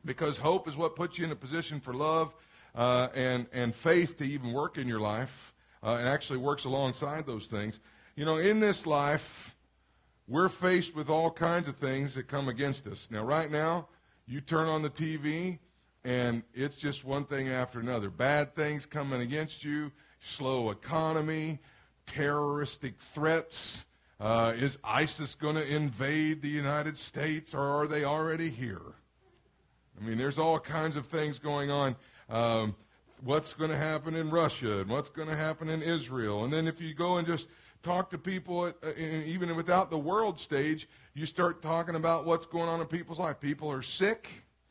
because hope is what puts you in a position for love and faith to even work in your life. It actually works alongside those things. You know, in this life, we're faced with all kinds of things that come against us. Now, right now, you turn on the TV, and it's just one thing after another. Bad things coming against you, slow economy, terroristic threats. Is ISIS going to invade the United States, or are they already here? I mean, there's all kinds of things going on. What's going to happen in Russia, and what's going to happen in Israel? And then if you go and just talk to people, even without the world stage, you start talking about what's going on in people's life. People are sick.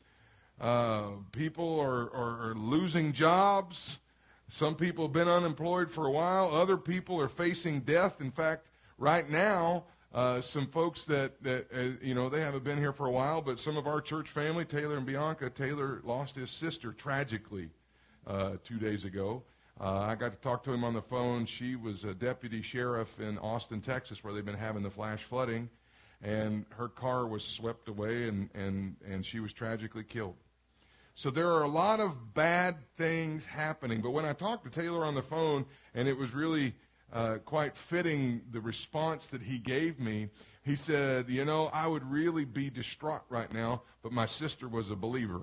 People are losing jobs. Some people have been unemployed for a while. Other people are facing death. In fact, right now, some folks that they haven't been here for a while, but some of our church family, Taylor and Bianca, Taylor lost his sister tragically 2 days ago. I got to talk to him on the phone. She was a deputy sheriff in Austin, Texas, where they've been having the flash flooding, and her car was swept away, and she was tragically killed. So there are a lot of bad things happening. But when I talked to Taylor on the phone, and it was really quite fitting, the response that he gave me, he said, you know, I would really be distraught right now, but my sister was a believer.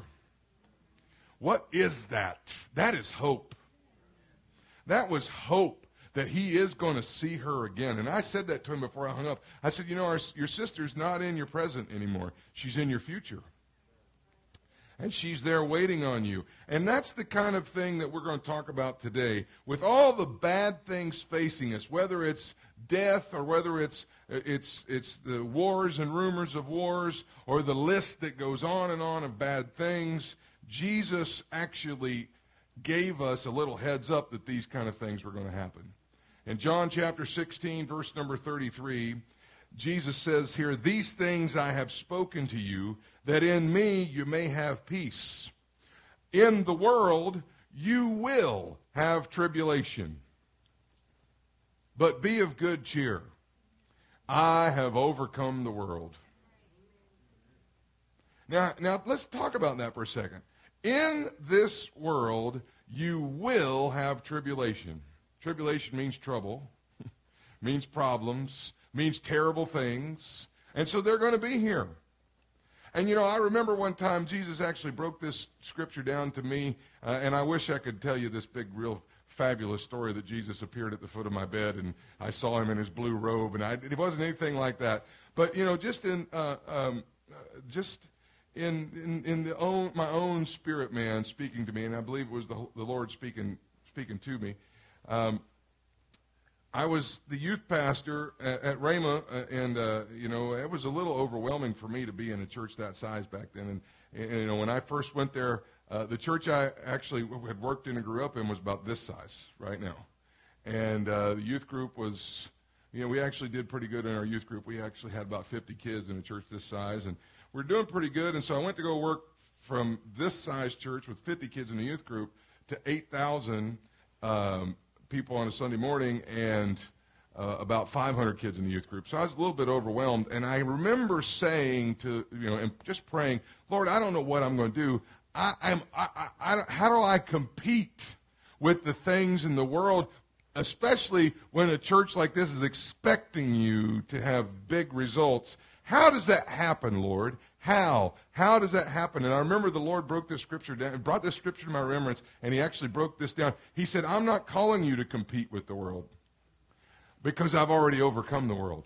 What is that? That is hope. That was hope that he is going to see her again. And I said that to him before I hung up. I said, you know, your sister's not in your present anymore. She's in your future. And she's there waiting on you. And that's the kind of thing that we're going to talk about today. With all the bad things facing us, whether it's death or whether it's the wars and rumors of wars or the list that goes on and on of bad things, Jesus actually gave us a little heads up that these kind of things were going to happen. In John chapter 16, verse number 33, Jesus says here, "These things I have spoken to you, that in me you may have peace. In the world you will have tribulation. But be of good cheer. I have overcome the world." Now let's talk about that for a second. In this world, you will have tribulation. Tribulation means trouble, means problems, means terrible things. And so they're going to be here. And, you know, I remember one time Jesus actually broke this scripture down to me, and I wish I could tell you this big, real fabulous story that Jesus appeared at the foot of my bed, and I saw him in his blue robe, and it wasn't anything like that. But, you know, just in my own spirit man speaking to me, and I believe it was the Lord speaking to me. I was the youth pastor at Rhema, and it was a little overwhelming for me to be in a church that size back then. And you know, when I first went there, the church I actually had worked in and grew up in was about this size right now. And the youth group was, you know, we actually did pretty good in our youth group. We actually had about 50 kids in a church this size, and we're doing pretty good. And so I went to go work from this size church with 50 kids in the youth group to 8,000 people on a Sunday morning and about 500 kids in the youth group. So I was a little bit overwhelmed. And I remember saying to, and just praying, Lord, I don't know what I'm going to do. How do I compete with the things in the world, especially when a church like this is expecting you to have big results? How does that happen, Lord? How? How does that happen? And I remember the Lord broke this scripture down, brought this scripture to my remembrance, and he actually broke this down. He said, I'm not calling you to compete with the world because I've already overcome the world.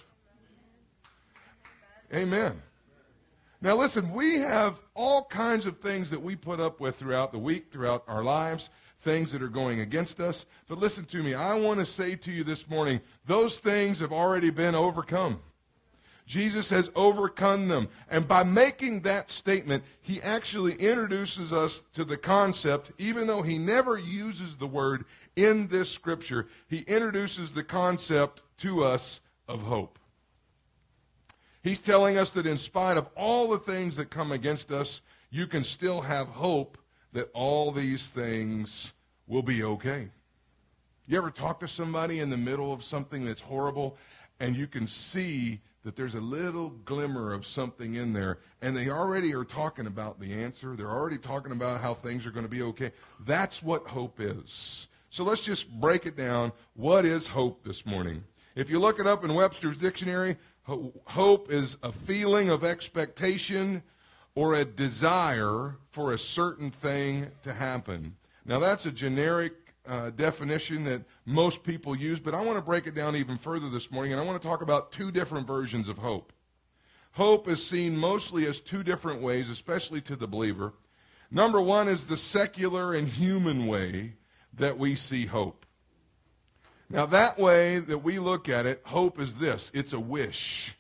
Amen. Now listen, we have all kinds of things that we put up with throughout the week, throughout our lives, things that are going against us. But listen to me, I want to say to you this morning, those things have already been overcome. Jesus has overcome them. And by making that statement, he actually introduces us to the concept, even though he never uses the word in this scripture, he introduces the concept to us of hope. He's telling us that in spite of all the things that come against us, you can still have hope that all these things will be okay. You ever talk to somebody in the middle of something that's horrible, and you can see that there's a little glimmer of something in there, and they already are talking about the answer. They're already talking about how things are going to be okay. That's what hope is. So let's just break it down. What is hope this morning? If you look it up in Webster's dictionary, hope is a feeling of expectation or a desire for a certain thing to happen. Now, that's a generic definition that most people use, but I want to break it down even further this morning, and I want to talk about two different versions of hope. Hope is seen mostly as two different ways, especially to the believer. Number one is the secular and human way that we see hope. Now, that way that we look at it, hope is this. It's a wish.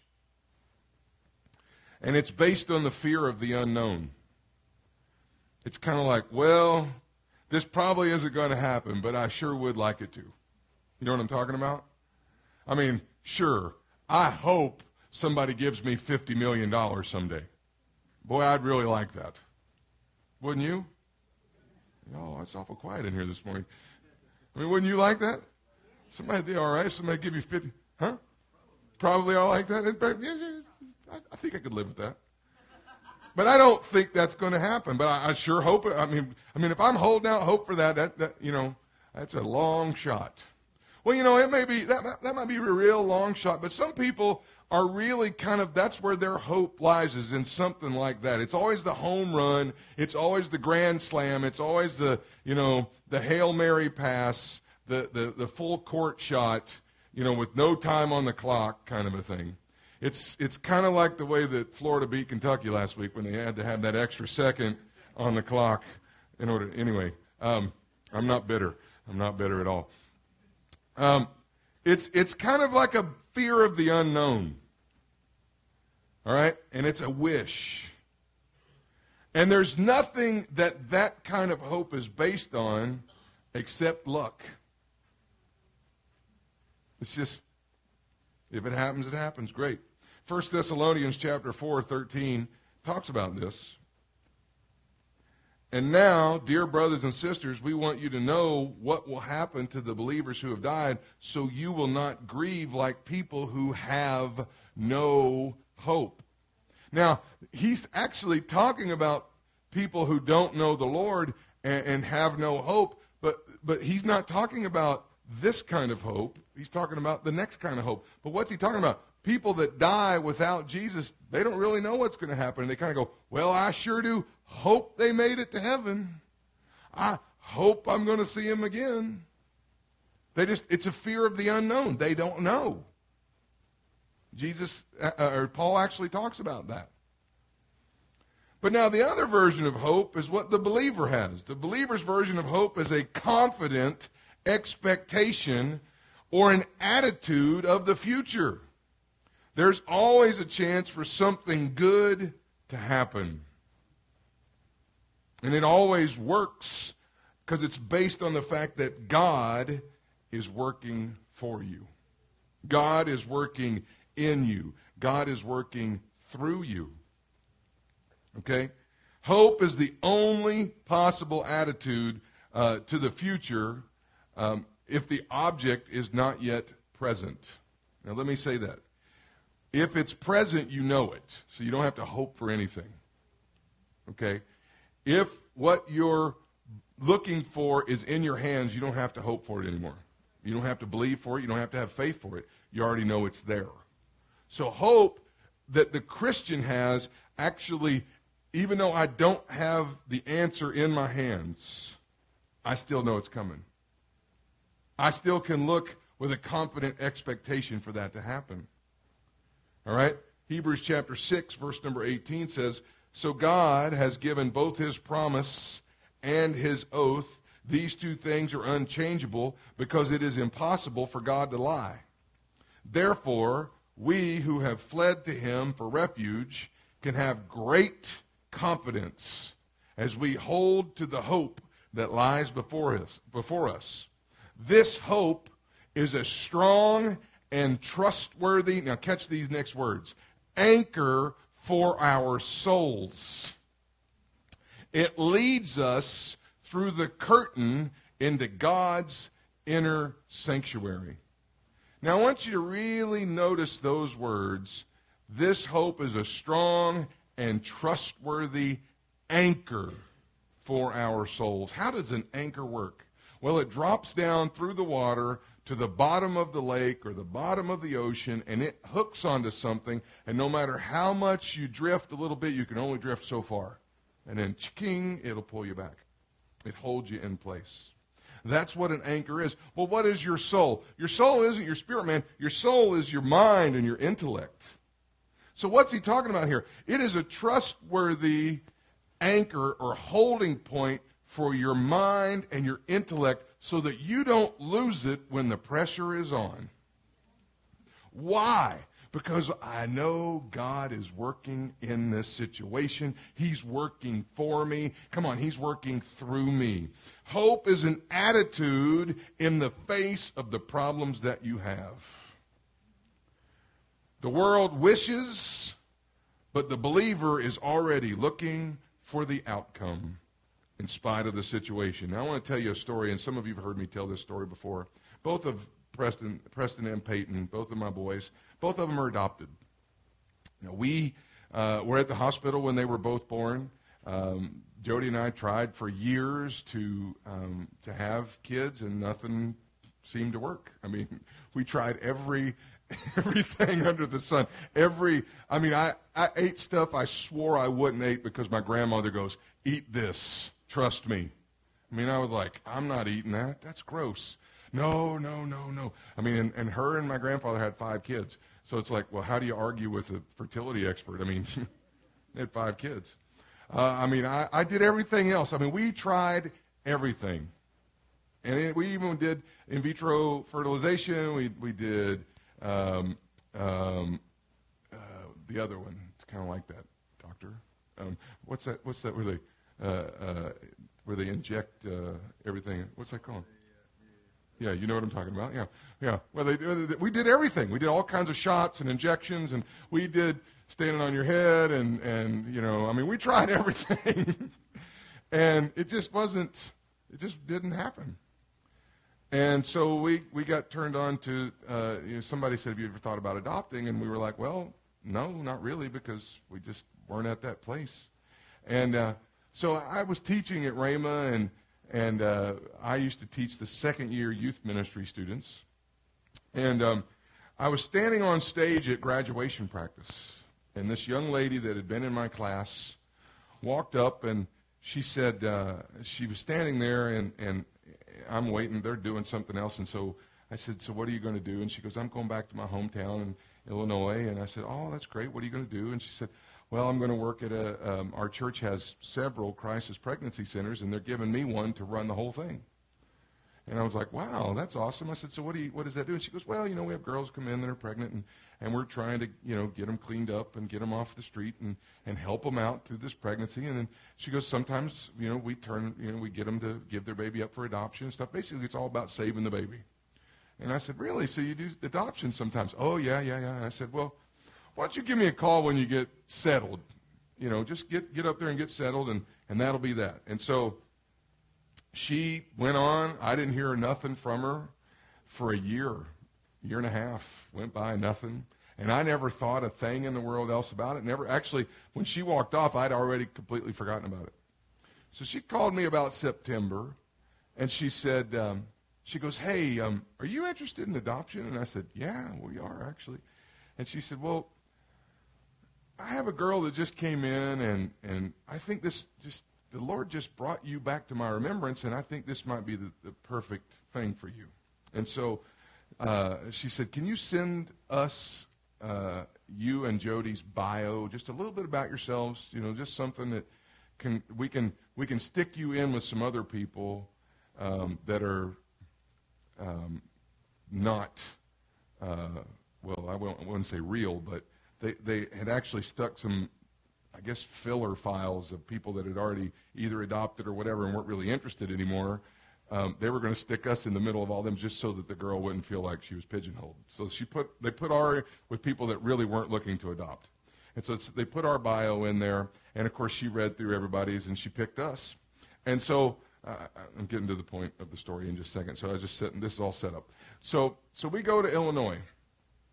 And it's based on the fear of the unknown. It's kind of like, well, this probably isn't going to happen, but I sure would like it to. You know what I'm talking about? I mean, sure, I hope somebody gives me $50 million someday. Boy, I'd really like that. Wouldn't you? Oh, it's awful quiet in here this morning. I mean, wouldn't you like that? Somebody'd be all right. Somebody give you 50. Huh? Probably all like that. I think I could live with that. But I don't think that's going to happen. But I sure hope it. I mean, if I'm holding out hope for that, that's a long shot. Well, it may be that might be a real long shot. But some people are really kind of, that's where their hope lies, is in something like that. It's always the home run. It's always the grand slam. It's always the Hail Mary pass, the full court shot, with no time on the clock kind of a thing. It's kind of like the way that Florida beat Kentucky last week when they had to have that extra second on the clock in order. Anyway, I'm not bitter. I'm not bitter at all. It's kind of like a fear of the unknown. All right? And it's a wish. And there's nothing that kind of hope is based on except luck. It's just, if it happens, it happens. Great. 1 Thessalonians chapter 4:13 talks about this. And now, dear brothers and sisters, we want you to know what will happen to the believers who have died, so you will not grieve like people who have no hope. Now, he's actually talking about people who don't know the Lord and have no hope, but he's not talking about this kind of hope. He's talking about the next kind of hope. But what's he talking about? People that die without Jesus, they don't really know what's going to happen. They kind of go, well, I sure do hope they made it to heaven. I hope I'm going to see him again. It's a fear of the unknown. They don't know. Paul actually talks about that. But now the other version of hope is what the believer has. The believer's version of hope is a confident expectation or an attitude of the future. There's always a chance for something good to happen. And it always works because it's based on the fact that God is working for you. God is working in you. God is working through you. Okay? Hope is the only possible attitude to the future if the object is not yet present. Now let me say that. If it's present, you know it. So you don't have to hope for anything. Okay? If what you're looking for is in your hands, you don't have to hope for it anymore. You don't have to believe for it. You don't have to have faith for it. You already know it's there. So hope that the Christian has actually, even though I don't have the answer in my hands, I still know it's coming. I still can look with a confident expectation for that to happen. All right? Hebrews chapter 6, verse number 18 says, so God has given both his promise and his oath. These two things are unchangeable because it is impossible for God to lie. Therefore, we who have fled to him for refuge can have great confidence as we hold to the hope that lies before us. This hope is a strong and trustworthy, now catch these next words, anchor for our souls. It leads us through the curtain into God's inner sanctuary. Now I want you to really notice those words This hope is a strong and trustworthy anchor for our souls. How does an anchor work? Well, it drops down through the water to the bottom of the lake or the bottom of the ocean, and it hooks onto something, and no matter how much you drift a little bit, you can only drift so far. And then, ching, it'll pull you back. It holds you in place. That's what an anchor is. Well, what is your soul? Your soul isn't your spirit, man. Your soul is your mind and your intellect. So what's he talking about here? It is a trustworthy anchor or holding point for your mind and your intellect so that you don't lose it when the pressure is on. Why? Because I know God is working in this situation. He's working for me. Come on, He's working through me. Hope is an attitude in the face of the problems that you have. The world wishes, but the believer is already looking for the outcome in spite of the situation. Now, I want to tell you a story, and some of you have heard me tell this story before. Both of Preston and Peyton, both of my boys, both of them are adopted. You know, we were at the hospital when they were both born. Jody and I tried for years to have kids, and nothing seemed to work. I mean, we tried everything under the sun. I ate stuff I swore I wouldn't eat because my grandmother goes, "Eat this, trust me." I mean, I was like, I'm not eating that. That's gross. No. I mean, and her and my grandfather had 5 kids. So it's like, well, how do you argue with a fertility expert? I mean, they had 5 kids. I did everything else. I mean, we tried everything. And we even did in vitro fertilization. We did the other one. It's kind of like that, doctor. What's that where they inject everything? What's that called? Yeah, you know what I'm talking about. Yeah. Well, we did everything. We did all kinds of shots and injections, and we did standing on your head, and we tried everything, and it just didn't happen. And so we got turned on to somebody said, "Have you ever thought about adopting?" And we were like, "Well, no, not really, because we just weren't at that place." And so I was teaching at Rhema, and I used to teach the second-year youth ministry students. And I was standing on stage at graduation practice, and this young lady that had been in my class walked up, and she said, she was standing there, and I'm waiting. They're doing something else, and so I said, "So what are you going to do?" And she goes, "I'm going back to my hometown in Illinois." And I said, "Oh, that's great. What are you going to do?" And she said, "Well, I'm going to work at our church has several crisis pregnancy centers, and they're giving me one to run the whole thing." And I was like, "Wow, that's awesome." I said, "So what does that do?" And she goes, "Well, we have girls come in that are pregnant, and we're trying to, get them cleaned up and get them off the street and help them out through this pregnancy." And then she goes, "Sometimes, we get them to give their baby up for adoption and stuff. Basically, it's all about saving the baby." And I said, "Really? So you do adoption sometimes?" "Oh, yeah. And I said, "Well, why don't you give me a call when you get settled? Just get up there and get settled, and that'll be that." And so she went on. I didn't hear nothing from her for a year and a half. Went by, nothing. And I never thought a thing in the world else about it. Never. Actually, when she walked off, I'd already completely forgotten about it. So she called me about September, and she said, she goes, "Hey, are you interested in adoption?" And I said, "Yeah, we are, actually." And she said, "Well, I have a girl that just came in, and I think the Lord just brought you back to my remembrance, and I think this might be the perfect thing for you." And so she said, "Can you send us you and Jody's bio, just a little bit about yourselves, just something that we can stick you in with some other people that are not well, I wouldn't say real, but they had actually stuck some, I guess, filler files of people that had already either adopted or whatever and weren't really interested anymore. They were going to stick us in the middle of all them just so that the girl wouldn't feel like she was pigeonholed. So they put our with people that really weren't looking to adopt. And so they put our bio in there, and of course she read through everybody's, and she picked us. And so I'm getting to the point of the story in just a second. So I was just sitting, this is all set up. So we go to Illinois.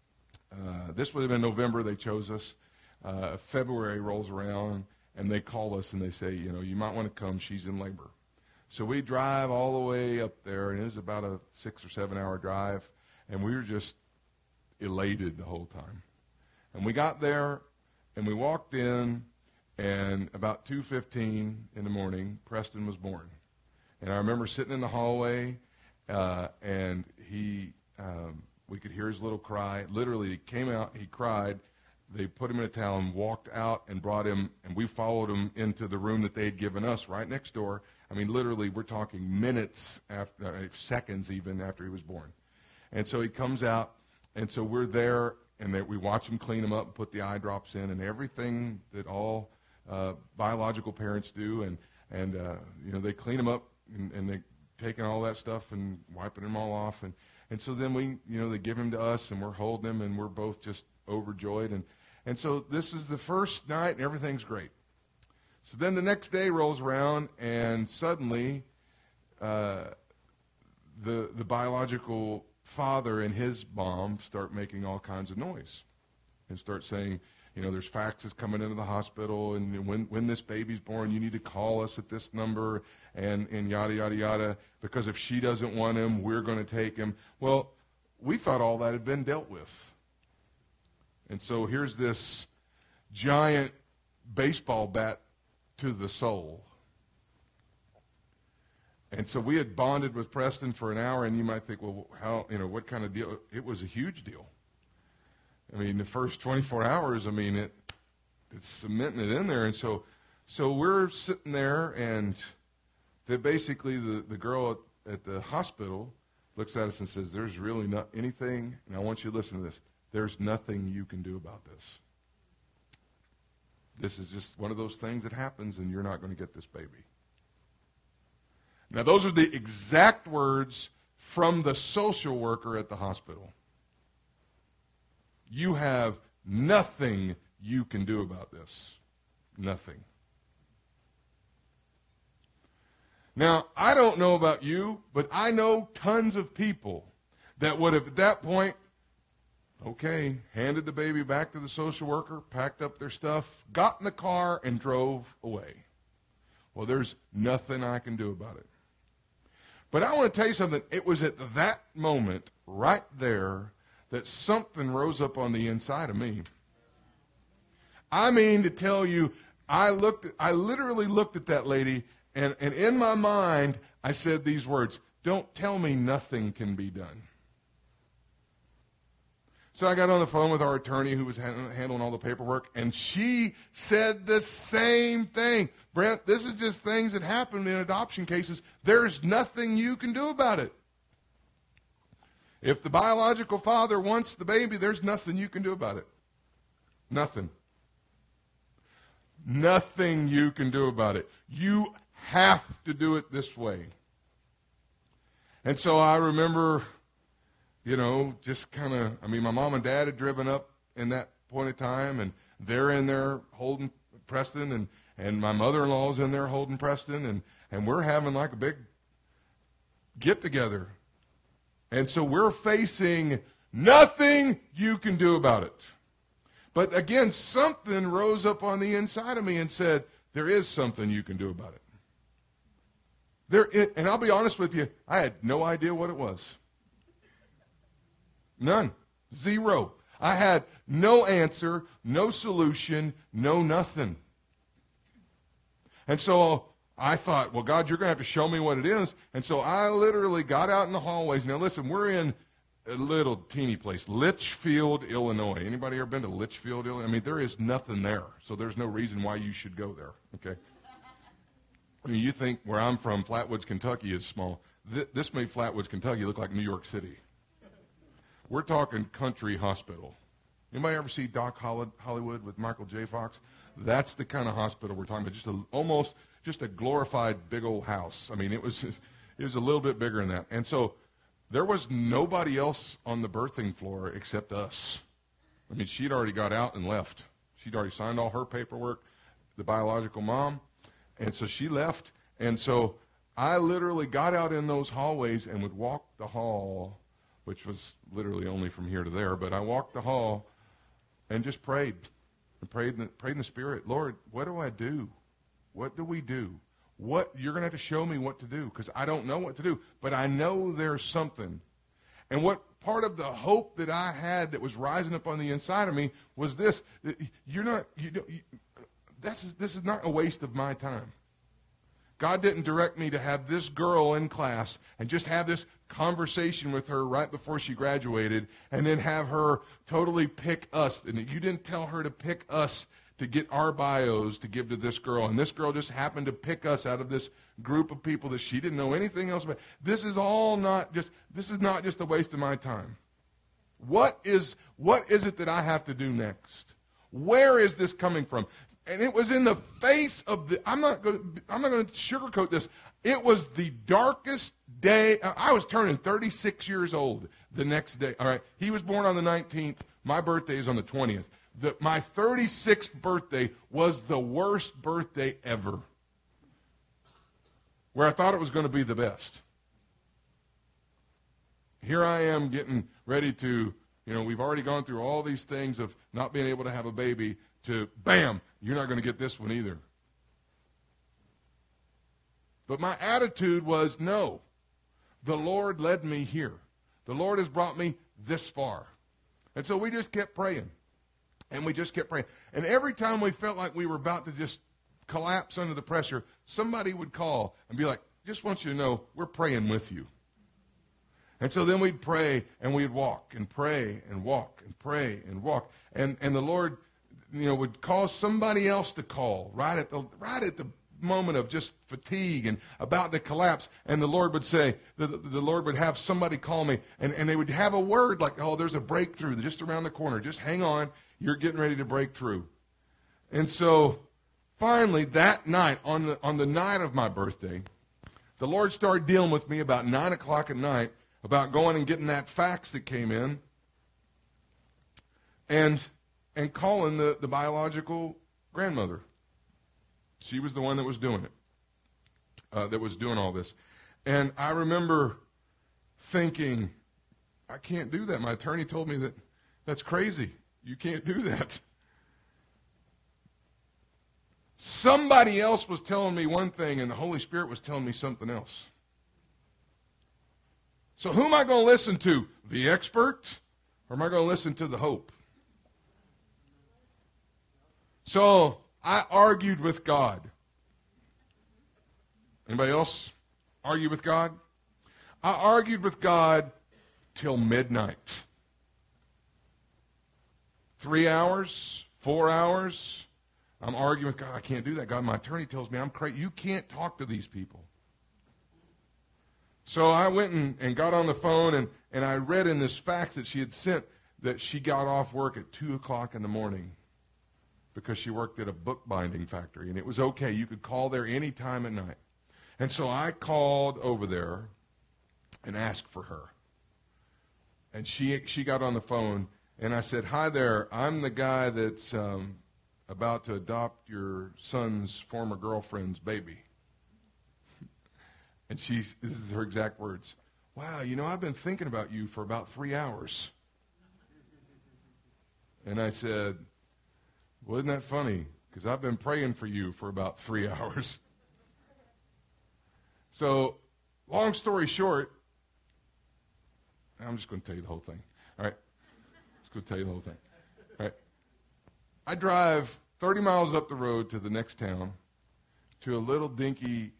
this would have been November. They chose us. February rolls around, and they call us, and they say, you might want to come. She's in labor. So we drive all the way up there, and it was about a 6 or 7 hour drive, and we were just elated the whole time. And we got there, and we walked in, and about 2:15 in the morning, Preston was born. And I remember sitting in the hallway, and we could hear his little cry. Literally, he came out, he cried. They put him in a towel and walked out and brought him, and we followed him into the room that they had given us right next door. I mean, literally, we're talking minutes, seconds even after he was born. And so he comes out, and so we're there, and we watch him clean him up and put the eye drops in and everything that all biological parents do. And they clean him up, and they taking all that stuff and wiping him all off. And so then they give him to us, and we're holding him, and we're both just overjoyed. And so this is the first night, and everything's great. So then the next day rolls around, and suddenly the biological father and his mom start making all kinds of noise and start saying, there's faxes coming into the hospital, and when this baby's born, you need to call us at this number, and yada, yada, yada, because if she doesn't want him, we're going to take him. Well, we thought all that had been dealt with. And so here's this giant baseball bat to the soul. And so we had bonded with Preston for an hour, and you might think, well, what kind of deal? It was a huge deal. I mean, the first 24 hours, it's cementing it in there. And so we're sitting there, and basically the girl at the hospital looks at us and says, there's really not anything, and I want you to listen to this, there's nothing you can do about this. This is just one of those things that happens, and you're not going to get this baby. Now, those are the exact words from the social worker at the hospital. You have nothing you can do about this. Nothing. Now, I don't know about you, but I know tons of people that would have, at that point, handed the baby back to the social worker, packed up their stuff, got in the car, and drove away. Well, there's nothing I can do about it. But I want to tell you something. It was at that moment, right there, that something rose up on the inside of me. I mean to tell you, I literally looked at that lady, and in my mind, I said these words, don't tell me nothing can be done. So I got on the phone with our attorney who was handling all the paperwork, and she said the same thing. Brent, this is just things that happen in adoption cases. There's nothing you can do about it. If the biological father wants the baby, there's nothing you can do about it. Nothing. Nothing you can do about it. You have to do it this way. And so I remember, just kind of, my mom and dad had driven up in that point of time, and they're in there holding Preston, and my mother-in-law's in there holding Preston, and we're having like a big get-together. And so we're facing nothing you can do about it. But again, something rose up on the inside of me and said, there is something you can do about it. And I'll be honest with you, I had no idea what it was. None. Zero. I had no answer, no solution, no nothing. And so I thought, well, God, you're going to have to show me what it is. And so I literally got out in the hallways. Now, listen, we're in a little teeny place, Litchfield, Illinois. Anybody ever been to Litchfield, Illinois? There is nothing there, so there's no reason why you should go there, okay? You think where I'm from, Flatwoods, Kentucky is small. This made Flatwoods, Kentucky look like New York City. We're talking country hospital. Anybody ever see Doc Hollywood with Michael J. Fox? That's the kind of hospital we're talking about, almost a glorified big old house. It was a little bit bigger than that. And so there was nobody else on the birthing floor except us. She'd already got out and left. She'd already signed all her paperwork, the biological mom. And so she left. And so I literally got out in those hallways and would walk the hall which was literally only from here to there. But I walked the hall and just prayed. And prayed in the Spirit. Lord, what do I do? What do we do? You're going to have to show me what to do, because I don't know what to do. But I know there's something. And what part of the hope that I had that was rising up on the inside of me was this: this is not a waste of my time. God didn't direct me to have this girl in class and just have this conversation with her right before she graduated and then have her totally pick us. And you didn't tell her to pick us to get our bios to give to this girl. And this girl just happened to pick us out of this group of people that she didn't know anything else about. This is not just a waste of my time. What is it that I have to do next? Where is this coming from? And it was in the face of I'm not going to sugarcoat this. It was the darkest day. I was turning 36 years old the next day. All right. He was born on the 19th. My birthday is on the 20th. My 36th birthday was the worst birthday ever, where I thought it was going to be the best. Here I am getting ready to, we've already gone through all these things of not being able to have a baby, to bam, you're not going to get this one either. But my attitude was, no, the Lord led me here. The Lord has brought me this far. And so we just kept praying. And we just kept praying. And every time we felt like we were about to just collapse under the pressure, somebody would call and be like, just want you to know, we're praying with you. And so then we'd pray and we'd walk and pray and walk and pray and walk. And the Lord, would cause somebody else to call right at the moment of just fatigue and about to collapse. And the Lord would say, the Lord would have somebody call me, and they would have a word like, oh, there's a breakthrough just around the corner. Just hang on. You're getting ready to break through. And so finally that night, on the night of my birthday, the Lord started dealing with me about 9 o'clock at night about going and getting that fax that came in and calling the biological grandmother. She was the one that was doing it, that was doing all this. And I remember thinking, I can't do that. My attorney told me that's crazy. You can't do that. Somebody else was telling me one thing, and the Holy Spirit was telling me something else. So who am I going to listen to? The expert? Or am I going to listen to the hope? So I argued with God. Anybody else argue with God? I argued with God till midnight. 3 hours, 4 hours. I'm arguing with God. I can't do that. God, my attorney tells me I'm crazy. You can't talk to these people. So I went and got on the phone, and I read in this fax that she had sent that she got off work at 2 o'clock in the morning because she worked at a bookbinding factory, and it was okay. You could call there any time at night. And so I called over there and asked for her. And she got on the phone, and I said, hi there, I'm the guy that's about to adopt your son's former girlfriend's baby. And this is her exact words. Wow, I've been thinking about you for about 3 hours. And I said, well, isn't that funny? Because I've been praying for you for about 3 hours. So, long story short, I'm just going to tell you the whole thing. All right? Just going to tell you the whole thing. All right? I drive 30 miles up the road to the next town to a little dinky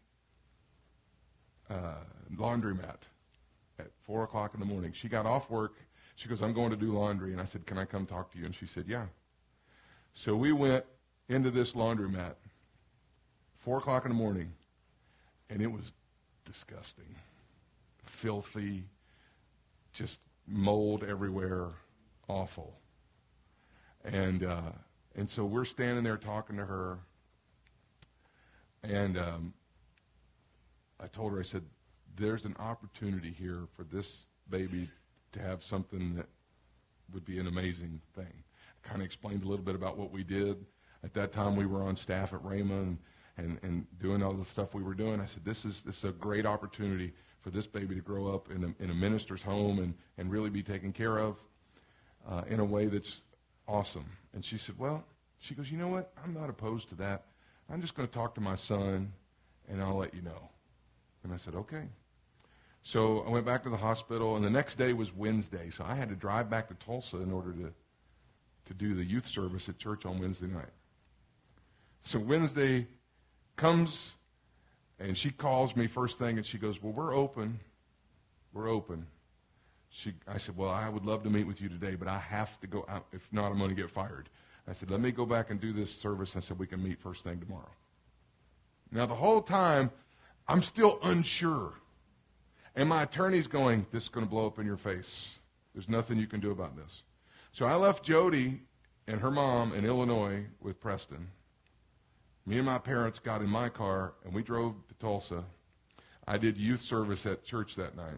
laundromat at 4 o'clock in the morning. She got off work. She goes, I'm going to do laundry. And I said, can I come talk to you? And she said, yeah. So we went into this laundromat, 4 o'clock in the morning, and it was disgusting, filthy, just mold everywhere, awful. And so we're standing there talking to her, and I told her, I said, there's an opportunity here for this baby to have something that would be an amazing thing. I kind of explained a little bit about what we did. At that time, we were on staff at Rhema and doing all the stuff we were doing. I said, this is a great opportunity for this baby to grow up in a minister's home and really be taken care of in a way that's awesome. And she said, well, she goes, you know what? I'm not opposed to that. I'm just going to talk to my son, and I'll let you know. And I said, okay. So I went back to the hospital, and the next day was Wednesday, so I had to drive back to Tulsa in order to do the youth service at church on Wednesday night. So Wednesday comes, and she calls me first thing, and she goes, well, we're open. We're open. I said, well, I would love to meet with you today, but I have to go out. If not, I'm going to get fired. I said, let me go back and do this service. I said, we can meet first thing tomorrow. Now, the whole time, I'm still unsure. And my attorney's going, this is going to blow up in your face. There's nothing you can do about this. So I left Jody and her mom in Illinois with Preston. Me and my parents got in my car, and we drove to Tulsa. I did youth service at church that night.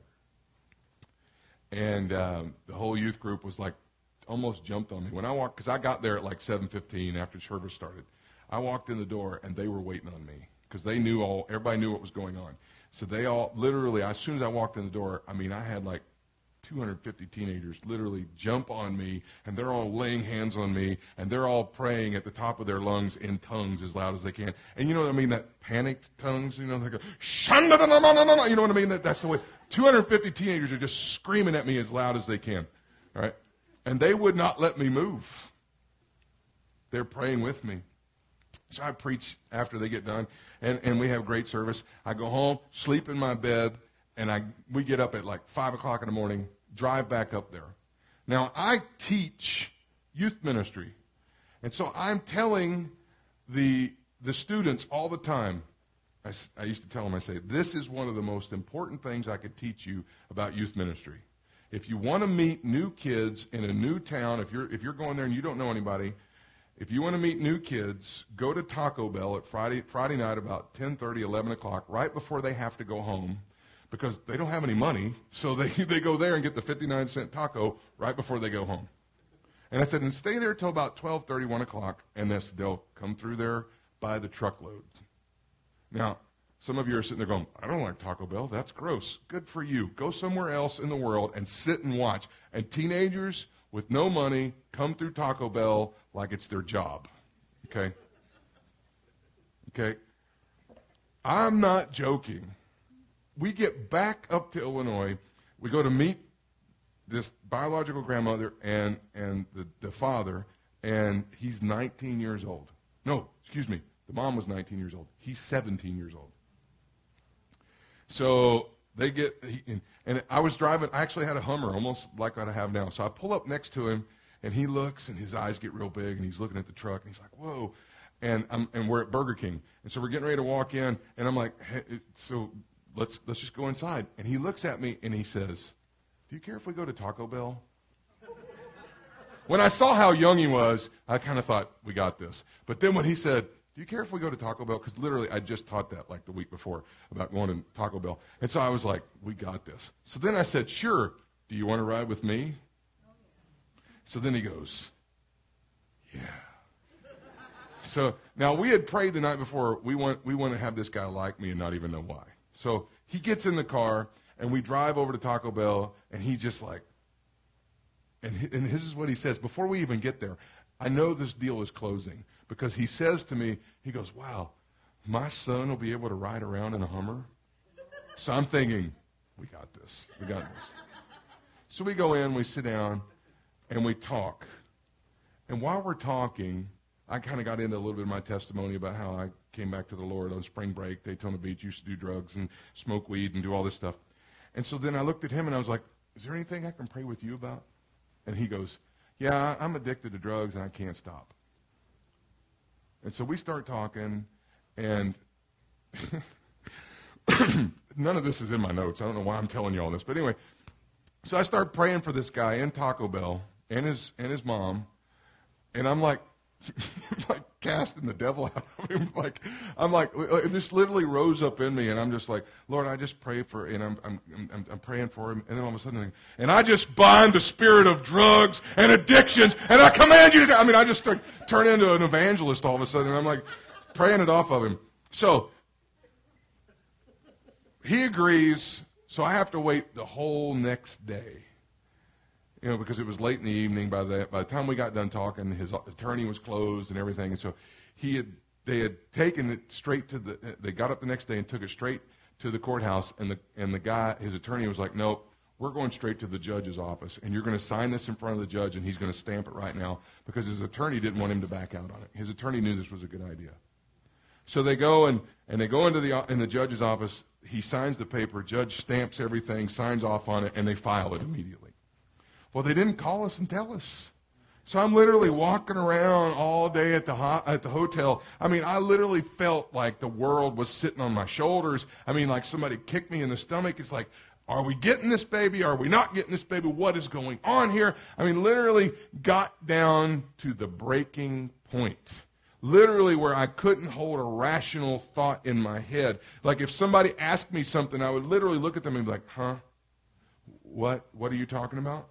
And the whole youth group was like, almost jumped on me. When I walked, because I got there at like 7:15 after service started. I walked in the door, and they were waiting on me because they knew everybody knew what was going on. So they all, literally, as soon as I walked in the door, I mean, I had like 250 teenagers literally jump on me, and they're all laying hands on me, and they're all praying at the top of their lungs in tongues as loud as they can. And you know what I mean, that panicked tongues, you know, they go, Shanda-da-da-da-da-da, you know what I mean? That's the way. 250 teenagers are just screaming at me as loud as they can, all right? And they would not let me move. They're praying with me. So I preach after they get done, and we have great service. I go home, sleep in my bed, and we get up at like 5 o'clock in the morning, drive back up there. Now, I teach youth ministry, and so I'm telling the students all the time, I used to tell them, I say, this is one of the most important things I could teach you about youth ministry. If you want to meet new kids in a new town, if you're going there and you don't know anybody, if you want to meet new kids, go to Taco Bell at Friday night about 10:30, 11 o'clock, right before they have to go home, because they don't have any money, so they go there and get the 59-cent taco right before they go home. And I said, and stay there till about 12:30, 1 o'clock, and they'll come through there by the truckload. Now, some of you are sitting there going, I don't like Taco Bell. That's gross. Good for you. Go somewhere else in the world and sit and watch. And teenagers with no money come through Taco Bell like it's their job. Okay? Okay? I'm not joking. We get back up to Illinois. We go to meet this biological grandmother and the father, and he's 19 years old. No, excuse me. The mom was 19 years old. He's 17 years old. So they get, and I was driving, I actually had a Hummer, almost like what I have now. So I pull up next to him, and he looks, and his eyes get real big, and he's looking at the truck, and he's like, whoa. And we're at Burger King. And so we're getting ready to walk in, and I'm like, hey, so let's just go inside. And he looks at me, and he says, do you care if we go to Taco Bell? When I saw how young he was, I kind of thought, we got this. But then when he said, do you care if we go to Taco Bell? Because literally, I just taught that like the week before about going to Taco Bell. And so I was like, we got this. So then I said, sure. Do you want to ride with me? So then he goes, yeah. So now we had prayed the night before, we want to have this guy like me and not even know why. So he gets in the car, and we drive over to Taco Bell, and he's just like, and this is what he says. Before we even get there, I know this deal is closing, because he says to me, he goes, wow, my son will be able to ride around in a Hummer? So I'm thinking, we got this. We got this. So we go in, we sit down, and we talk. And while we're talking, I kind of got into a little bit of my testimony about how I came back to the Lord on spring break, Daytona Beach, used to do drugs and smoke weed and do all this stuff. And so then I looked at him, and I was like, is there anything I can pray with you about? And he goes, yeah, I'm addicted to drugs, and I can't stop. And so we start talking, and none of this is in my notes. I don't know why I'm telling you all this. But anyway, so I start praying for this guy in Taco Bell and his mom, and I'm like casting the devil out of him. I'm like, it just literally rose up in me, and I'm just like, Lord, I just pray for, and I'm praying for him, and then all of a sudden, and I just bind the spirit of drugs and addictions, and I command you to. I just start turn into an evangelist all of a sudden, and I'm like praying it off of him. So he agrees. So I have to wait the whole next day. Because it was late in the evening. By the time we got done talking, his attorney was closed and everything. And so they had taken it straight to they got up the next day and took it straight to the courthouse. And the guy, his attorney was like, nope, we're going straight to the judge's office. And you're going to sign this in front of the judge, and he's going to stamp it right now, because his attorney didn't want him to back out on it. His attorney knew this was a good idea. So they go and they go into the judge's office. He signs the paper. Judge stamps everything, signs off on it, and they file it immediately. Well, they didn't call us and tell us. So I'm literally walking around all day at the hotel. I mean, I literally felt like the world was sitting on my shoulders. I mean, like somebody kicked me in the stomach. It's like, are we getting this baby? Are we not getting this baby? What is going on here? I mean, literally got down to the breaking point. Literally where I couldn't hold a rational thought in my head. Like if somebody asked me something, I would literally look at them and be like, huh? What are you talking about?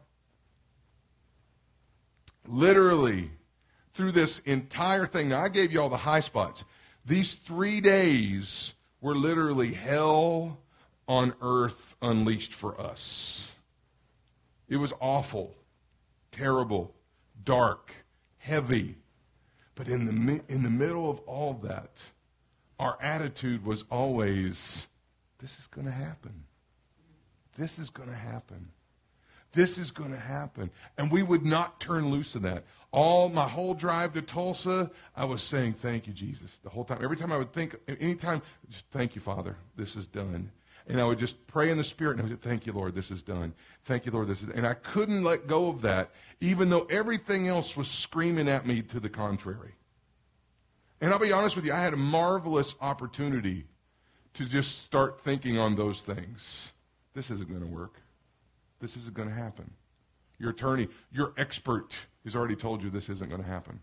Literally, through this entire thing. Now, I gave you all the high spots. These 3 days were literally hell on earth unleashed for us. It was awful, terrible, dark, heavy. But in the middle of all that, our attitude was always, this is going to happen. This is going to happen. This is going to happen. And we would not turn loose of that. My whole drive to Tulsa, I was saying, thank you, Jesus, the whole time. Every time I would think, anytime, just thank you, Father, this is done. And I would just pray in the Spirit, and I would say, thank you, Lord, this is done. Thank you, Lord, this is done. And I couldn't let go of that, even though everything else was screaming at me to the contrary. And I'll be honest with you, I had a marvelous opportunity to just start thinking on those things. This isn't going to work. This isn't going to happen. Your attorney, your expert has already told you this isn't going to happen.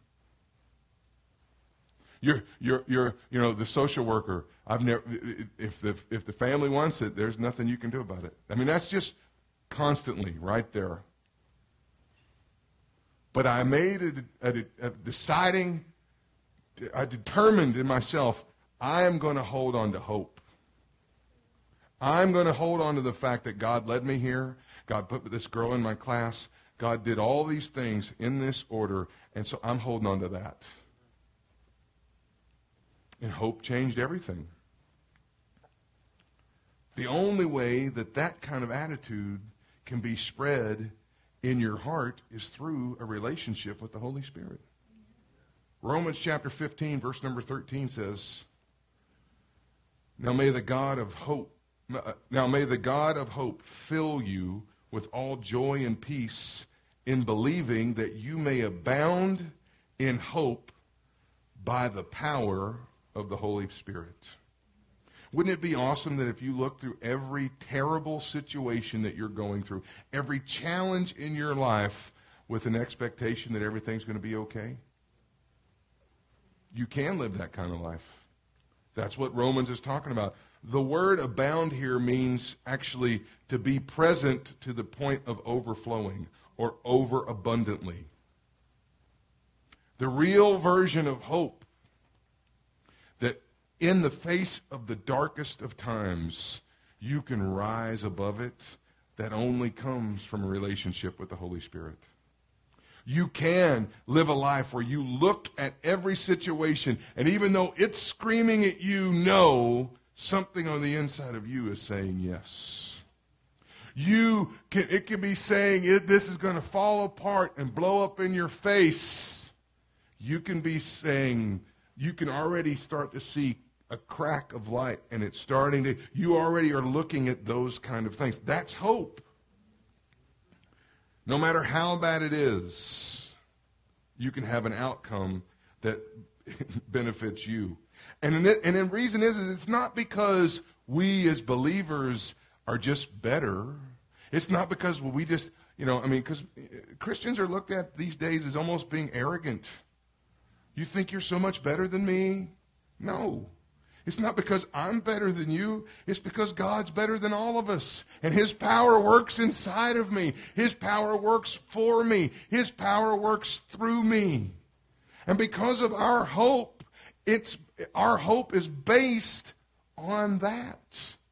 The social worker, if the family wants it, there's nothing you can do about it. I mean, that's just constantly right there. But I made I determined in myself, I am going to hold on to hope. I'm going to hold on to the fact that God led me here. God put this girl in my class. God did all these things in this order, and so I'm holding on to that. And hope changed everything. The only way that kind of attitude can be spread in your heart is through a relationship with the Holy Spirit. Romans chapter 15, verse number 13 says, Now may the God of hope fill you with all joy and peace in believing, that you may abound in hope by the power of the Holy Spirit. Wouldn't it be awesome that if you look through every terrible situation that you're going through, every challenge in your life, with an expectation that everything's going to be okay? You can live that kind of life. That's what Romans is talking about. The word abound here means actually to be present to the point of overflowing or overabundantly. The real version of hope, that in the face of the darkest of times, you can rise above it, that only comes from a relationship with the Holy Spirit. You can live a life where you look at every situation, and even though it's screaming at you, something on the inside of you is saying yes. It can be saying this is going to fall apart and blow up in your face. You can be saying, you can already start to see a crack of light, and it's starting to, you already are looking at those kind of things. That's hope. No matter how bad it is, you can have an outcome that benefits you. And the reason is it's not because we as believers are just better. It's not because we just, because Christians are looked at these days as almost being arrogant. You think you're so much better than me? No. It's not because I'm better than you. It's because God's better than all of us. And His power works inside of me. His power works for me. His power works through me. And because of our hope is based on that.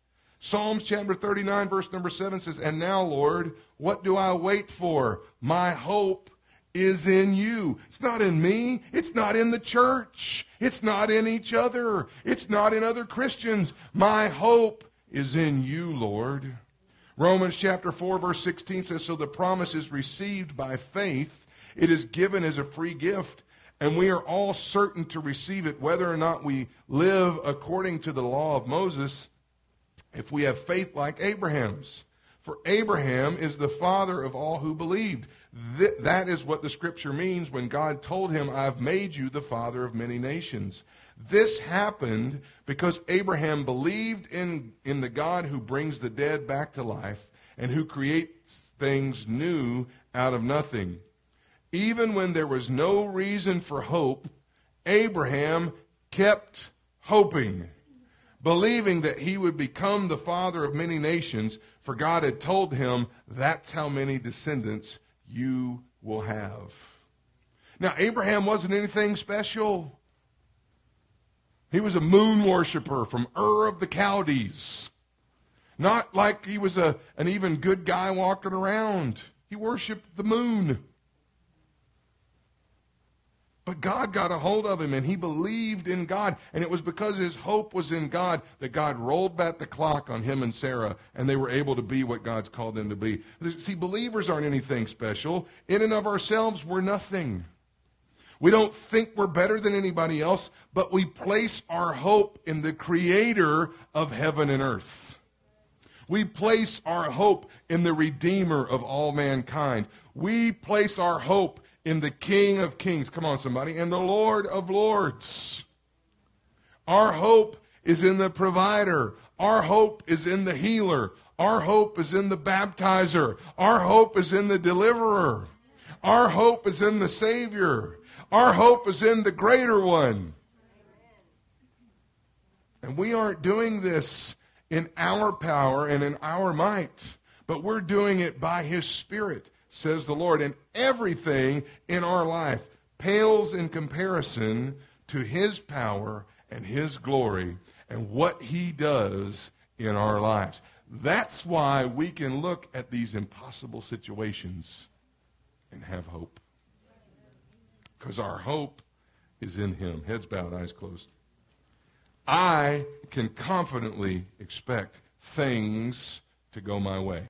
Psalms chapter 39, verse number 7 says, "And now, Lord, what do I wait for? My hope is in you." It's not in me. It's not in the church. It's not in each other. It's not in other Christians. My hope is in you, Lord. Romans chapter 4, verse 16 says, "So the promise is received by faith. It is given as a free gift, and we are all certain to receive it, whether or not we live according to the law of Moses, if we have faith like Abraham's. For Abraham is the father of all who believed." That is what the scripture means when God told him, "I've made you the father of many nations." This happened because Abraham believed in the God who brings the dead back to life and who creates things new out of nothing. Even when there was no reason for hope, Abraham kept hoping, believing that he would become the father of many nations, for God had told him, "That's how many descendants you will have." Now, Abraham wasn't anything special. He was a moon worshiper from Ur of the Chaldees. Not like he was an even good guy walking around. He worshiped the moon. But God got a hold of him, and he believed in God. And it was because his hope was in God that God rolled back the clock on him and Sarah, and they were able to be what God's called them to be. See, believers aren't anything special. In and of ourselves, we're nothing. We don't think we're better than anybody else, but we place our hope in the Creator of heaven and earth. We place our hope in the Redeemer of all mankind. We place our hope in the King of Kings, come on somebody, and the Lord of Lords. Our hope is in the provider. Our hope is in the healer. Our hope is in the baptizer. Our hope is in the deliverer. Our hope is in the Savior. Our hope is in the greater one. And we aren't doing this in our power and in our might, but we're doing it by His Spirit, says the Lord. And everything in our life pales in comparison to His power and His glory and what He does in our lives. That's why we can look at these impossible situations and have hope. Because our hope is in Him. Heads bowed, eyes closed. I can confidently expect things to go my way.